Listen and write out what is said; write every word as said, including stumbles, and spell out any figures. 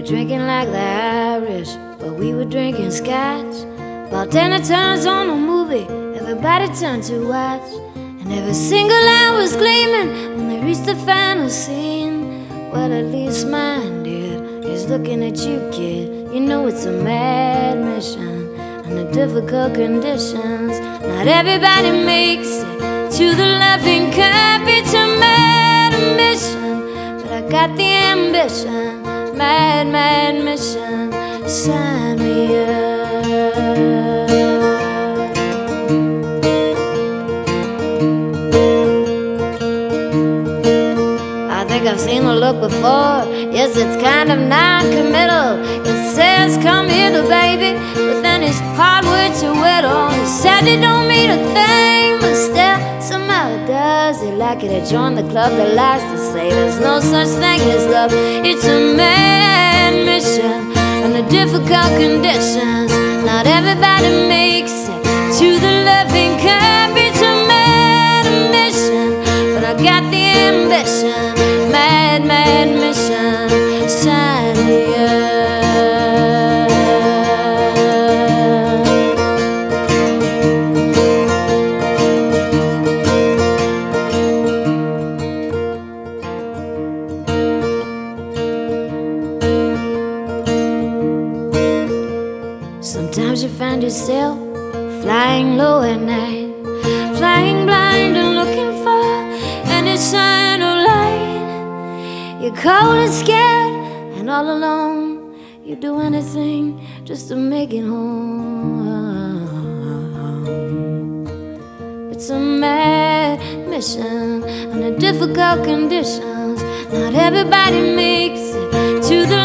were drinking like the Irish, but we were drinking scotch. Bartender turns on a movie, everybody turned to watch, and every single eye was gleaming when they reached the final scene. Well, at least mine did. He's looking at you, kid. You know it's a mad mission under difficult conditions. Not everybody makes it to the laughing cup. It's a mad mission, but I got the ambition. Mad, mad mission, sign me up. I think I've seen the look before. Yes, it's kind of non-committal. It says come here, the baby, but then his hard words to whittle. He said it don't mean a thing, but still somehow it does. They like it to join the club that likes to say there's no such thing as love. It's a mad mission under difficult conditions. Not everybody makes it to the loving cup. It's a mad mission, but I got the ambition. Mad, mad mission, sign me up. Sometimes you find yourself flying low at night, flying blind and looking for any sign of light. You're cold and scared and all alone. You do anything just to make it home. It's a mad mission under difficult conditions. Not everybody makes it to the